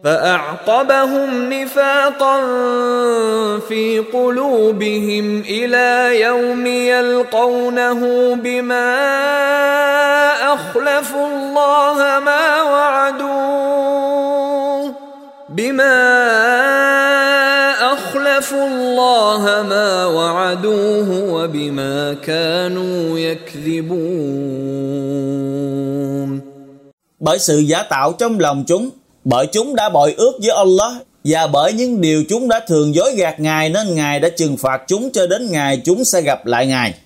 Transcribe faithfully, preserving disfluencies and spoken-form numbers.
فأعقبهم نفاقا في قلوبهم إلى يوم يلقونه بما أخلفوا الله ما وعدوه بما أخلفوا الله ما وعدوه وبما كانوا يكذبون. Bởi sự giả tạo trong lòng chúng, bởi chúng đã bội ước với Allah, và bởi những điều chúng đã thường dối gạt Ngài, nên Ngài đã trừng phạt chúng cho đến ngày chúng sẽ gặp lại Ngài.